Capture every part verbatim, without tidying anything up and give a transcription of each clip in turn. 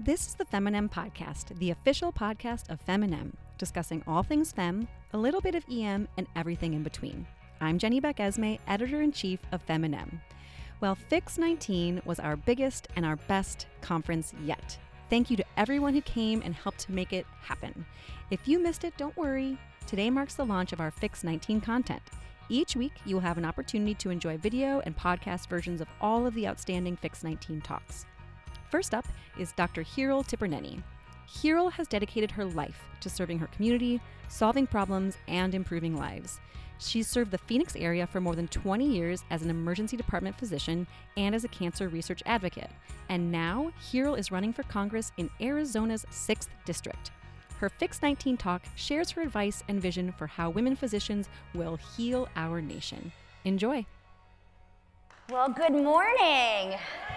This is the Feminem Podcast, the official podcast of Feminem, discussing all things femme, a little bit of E M, and everything in between. I'm Jenny Beck-Esme, Editor-in-Chief of Feminem. Well, Fix nineteen was our biggest and our best conference yet. Thank you to everyone who came and helped to make it happen. If you missed it, don't worry. Today marks the launch of our Fix nineteen content. Each week, you will have an opportunity to enjoy video and podcast versions of all of the outstanding Fix nineteen talks. First up is Doctor Hirul Tipirneni. Hirul has dedicated her life to serving her community, solving problems, and improving lives. She's served the Phoenix area for more than twenty years as an emergency department physician and as a cancer research advocate. And now, Hirul is running for Congress in Arizona's sixth District. Her Fix nineteen talk shares her advice and vision for how women physicians will heal our nation. Enjoy. Well, good morning.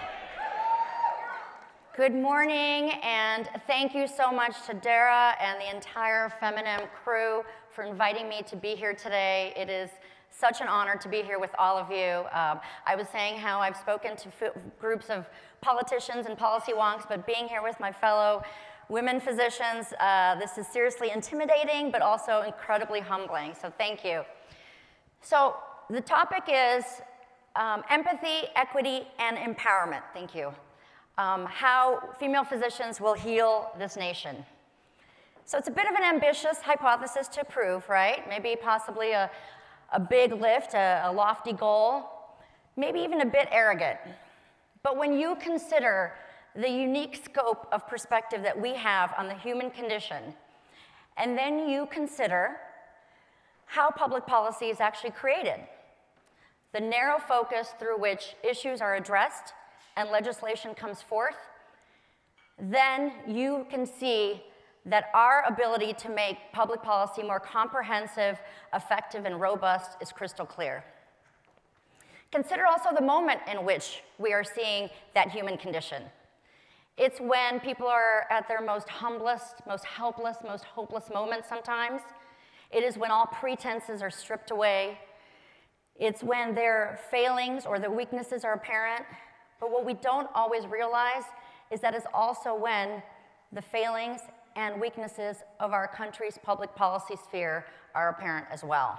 Good morning, and thank you so much to Dara and the entire Feminem crew for inviting me to be here today. It is such an honor to be here with all of you. Um, I was saying how I've spoken to f- groups of politicians and policy wonks, but being here with my fellow women physicians, uh, this is seriously intimidating, but also incredibly humbling, so thank you. So the topic is um, empathy, equity, and empowerment. Thank you. Um, how female physicians will heal this nation. So it's a bit of an ambitious hypothesis to prove, right? Maybe possibly a, a big lift, a, a lofty goal, maybe even a bit arrogant. But when you consider the unique scope of perspective that we have on the human condition, and then you consider how public policy is actually created, the narrow focus through which issues are addressed and legislation comes forth, then you can see that our ability to make public policy more comprehensive, effective, and robust is crystal clear. Consider also the moment in which we are seeing that human condition. It's when people are at their most humblest, most helpless, most hopeless moments sometimes. It is when all pretenses are stripped away. It's when their failings or their weaknesses are apparent. But what we don't always realize is that it's also when the failings and weaknesses of our country's public policy sphere are apparent as well.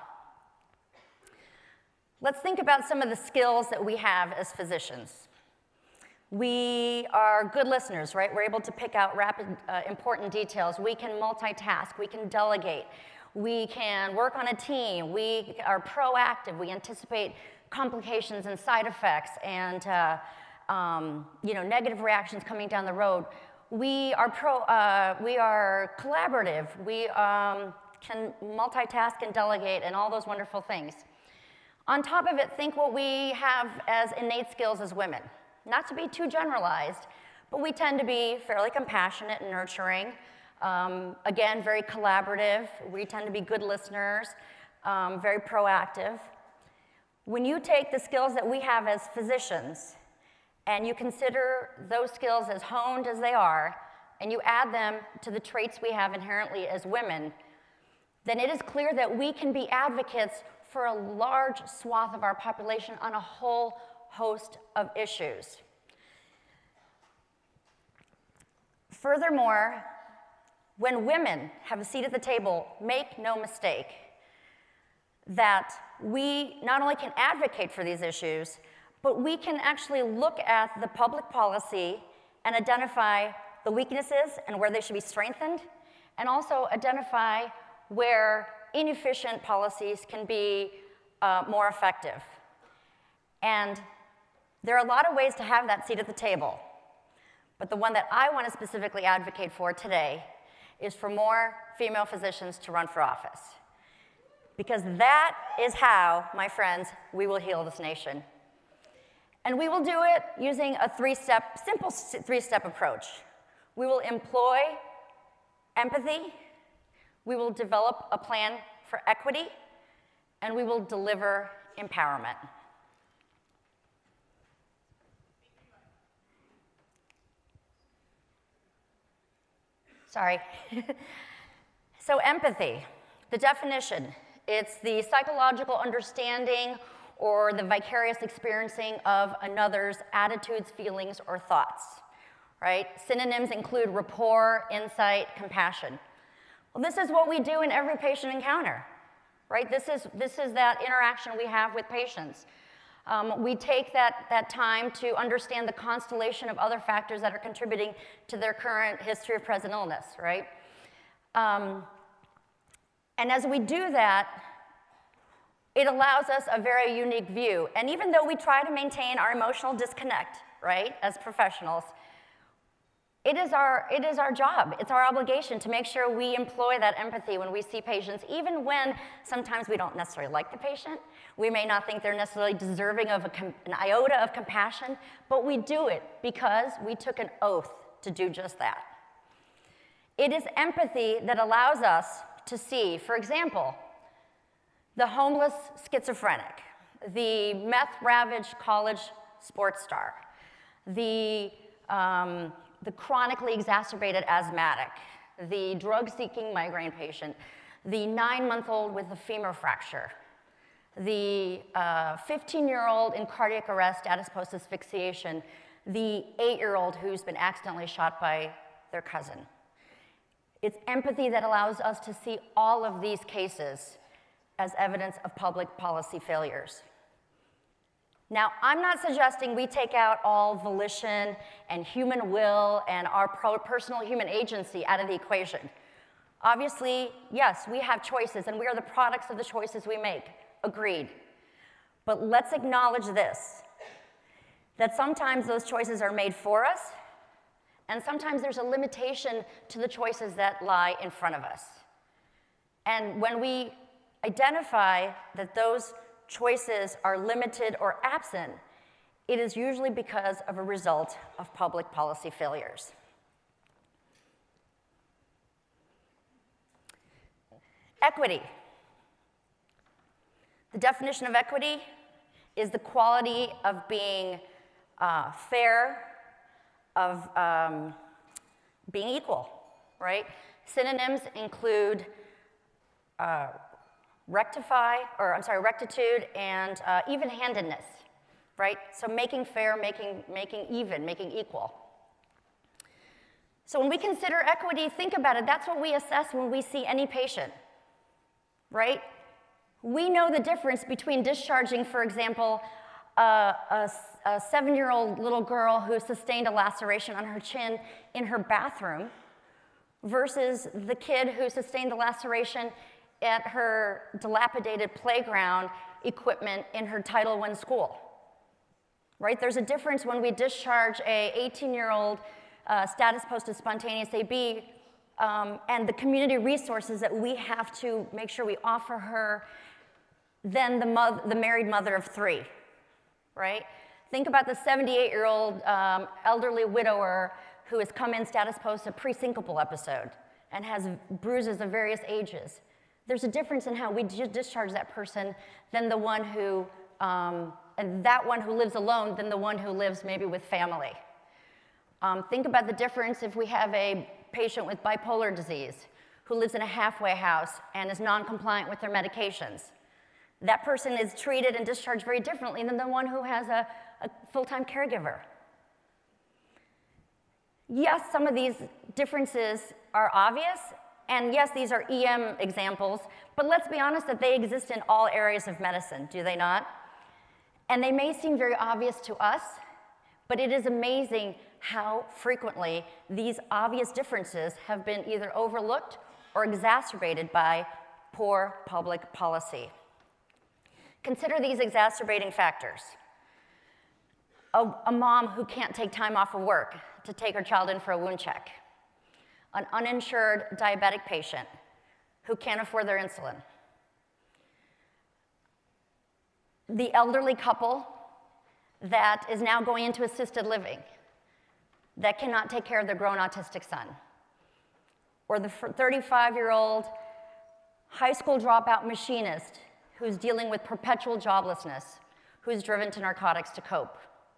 Let's think about some of the skills that we have as physicians. We are good listeners, right? We're able to pick out rapid, uh, important details. We can multitask, we can delegate, we can work on a team, we are proactive, we anticipate complications and side effects and uh, Um, you know, negative reactions coming down the road. We are pro, uh, we are collaborative. We um, can multitask and delegate and all those wonderful things. On top of it, think what we have as innate skills as women. Not to be too generalized, but we tend to be fairly compassionate and nurturing. Um, again, very collaborative. We tend to be good listeners, um, very proactive. When you take the skills that we have as physicians, and you consider those skills as honed as they are, and you add them to the traits we have inherently as women, then it is clear that we can be advocates for a large swath of our population on a whole host of issues. Furthermore, when women have a seat at the table, make no mistake that we not only can advocate for these issues, but we can actually look at the public policy and identify the weaknesses and where they should be strengthened, and also identify where inefficient policies can be uh, more effective. And there are a lot of ways to have that seat at the table, but the one that I want to specifically advocate for today is for more female physicians to run for office. Because that is how, my friends, we will heal this nation. And we will do it using a three-step, simple three-step approach. We will employ empathy, we will develop a plan for equity, and we will deliver empowerment. Sorry. So empathy, the definition, it's the psychological understanding or the vicarious experiencing of another's attitudes, feelings, or thoughts. right? Synonyms include rapport, insight, compassion. Well, this is what we do in every patient encounter, right? This is, this is that interaction we have with patients. Um, we take that, that time to understand the constellation of other factors that are contributing to their current history of present illness, right? Um, and as we do that, it allows us a very unique view. And even though we try to maintain our emotional disconnect, right, as professionals, it is our, it is our job, it's our obligation to make sure we employ that empathy when we see patients, even when sometimes we don't necessarily like the patient. We may not think they're necessarily deserving of a an iota of compassion, but we do it because we took an oath to do just that. It is empathy that allows us to see, for example, the homeless schizophrenic, the meth-ravaged college sports star, the, um, the chronically exacerbated asthmatic, the drug-seeking migraine patient, the nine-month-old with a femur fracture, the fifteen-year-old uh, in cardiac arrest, status post-asphyxiation, the eight-year-old who's been accidentally shot by their cousin. It's empathy that allows us to see all of these cases as evidence of public policy failures. Now, I'm not suggesting we take out all volition and human will and our personal human agency out of the equation. Obviously, yes, we have choices, and we are the products of the choices we make. Agreed. But let's acknowledge this, that sometimes those choices are made for us, and sometimes there's a limitation to the choices that lie in front of us. And when we identify that those choices are limited or absent, it is usually because of a result of public policy failures. Equity. The definition of equity is the quality of being uh, fair, of um, being equal, right? Synonyms include uh, rectify, or I'm sorry, rectitude and uh, even-handedness, right? So making fair, making, making even, making equal. So when we consider equity, think about it, that's what we assess when we see any patient, right? We know the difference between discharging, for example, uh, a, a seven-year-old little girl who sustained a laceration on her chin in her bathroom versus the kid who sustained the laceration at her dilapidated playground equipment in her Title one school, right? There's a difference when we discharge a eighteen-year-old uh, status posted spontaneous A B um, and the community resources that we have to make sure we offer her than the, mo the married mother of three, right? Think about the seventy-eight-year-old um, elderly widower who has come in status post a pre-syncopal episode and has bruises of various ages. There's a difference in how we discharge that person than the one who, um, and that one who lives alone than the one who lives maybe with family. Um, think about the difference if we have a patient with bipolar disease who lives in a halfway house and is non-compliant with their medications. That person is treated and discharged very differently than the one who has a, a full-time caregiver. Yes, some of these differences are obvious, and yes, these are E M examples, but let's be honest that they exist in all areas of medicine, do they not? And they may seem very obvious to us, but it is amazing how frequently these obvious differences have been either overlooked or exacerbated by poor public policy. Consider these exacerbating factors. A, a mom who can't take time off of work to take her child in for a wound check. An uninsured diabetic patient who can't afford their insulin. The elderly couple that is now going into assisted living that cannot take care of their grown autistic son. Or the thirty-five-year-old high school dropout machinist who's dealing with perpetual joblessness, who's driven to narcotics to cope.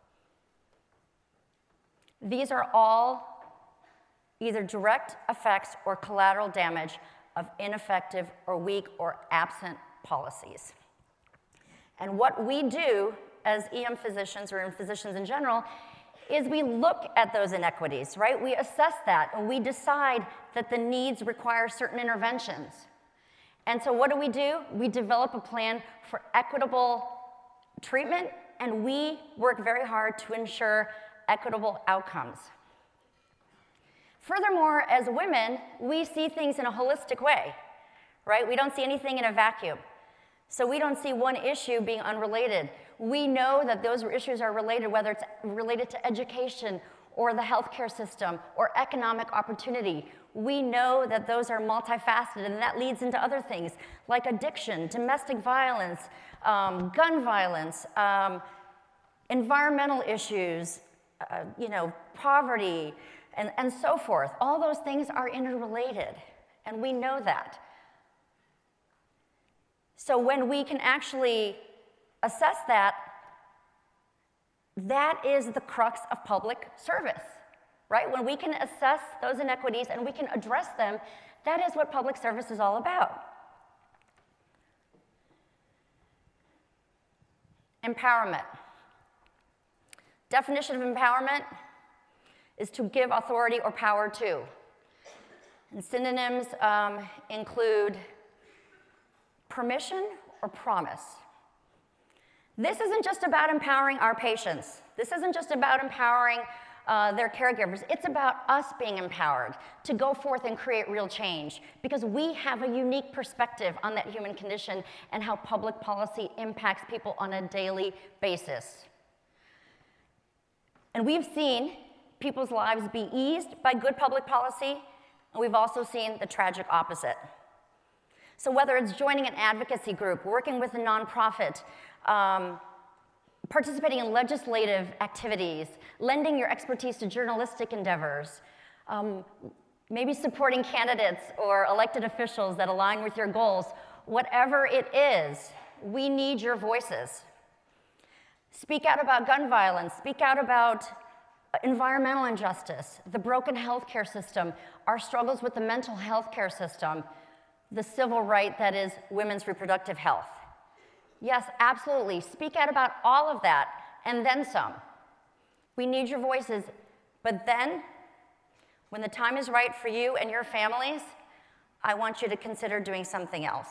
These are all either direct effects or collateral damage of ineffective or weak or absent policies. And what we do as E M physicians or physicians in general is we look at those inequities, right? We assess that, and we decide that the needs require certain interventions. And so what do we do? We develop a plan for equitable treatment, and we work very hard to ensure equitable outcomes. Furthermore, as women, we see things in a holistic way, right? We don't see anything in a vacuum. So we don't see one issue being unrelated. We know that those issues are related, whether it's related to education or the healthcare system or economic opportunity. We know that those are multifaceted, and that leads into other things like addiction, domestic violence, um, gun violence, um, environmental issues, uh, you know, poverty, and, and so forth. All those things are interrelated, and we know that. So when we can actually assess that, that is the crux of public service, right? When we can assess those inequities and we can address them, that is what public service is all about. Empowerment. Definition of empowerment is to give authority or power to. And synonyms um, include permission or promise. This isn't just about empowering our patients. This isn't just about empowering uh, their caregivers. It's about us being empowered to go forth and create real change, because we have a unique perspective on that human condition and how public policy impacts people on a daily basis. And we've seen people's lives be eased by good public policy, and we've also seen the tragic opposite. So whether it's joining an advocacy group, working with a nonprofit, um, participating in legislative activities, lending your expertise to journalistic endeavors, um, maybe supporting candidates or elected officials that align with your goals, whatever it is, we need your voices. Speak out about gun violence, speak out about environmental injustice, the broken healthcare system, our struggles with the mental health care system, the civil right that is women's reproductive health. Yes, absolutely. Speak out about all of that, and then some. We need your voices, but then, when the time is right for you and your families, I want you to consider doing something else.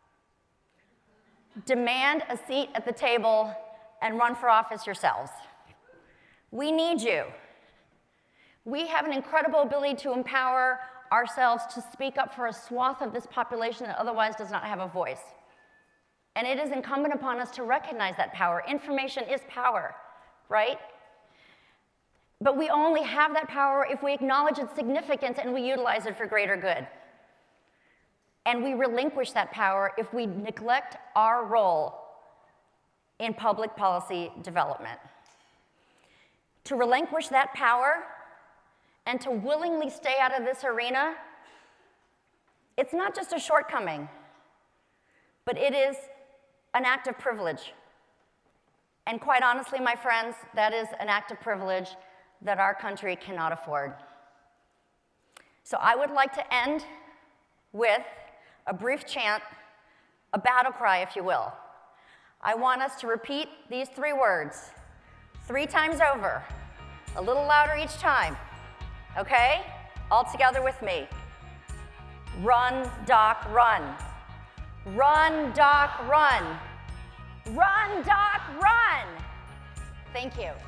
Demand a seat at the table and run for office yourselves. We need you. We have an incredible ability to empower ourselves to speak up for a swath of this population that otherwise does not have a voice. And it is incumbent upon us to recognize that power. Information is power, right? But we only have that power if we acknowledge its significance and we utilize it for greater good. And we relinquish that power if we neglect our role in public policy development. To relinquish that power and to willingly stay out of this arena, it's not just a shortcoming, but it is an act of privilege. And quite honestly, my friends, that is an act of privilege that our country cannot afford. So I would like to end with a brief chant, a battle cry, if you will. I want us to repeat these three words three times over, a little louder each time. Okay? All together with me. Run, Doc, run. Run, Doc, run. Run, Doc, run. Thank you.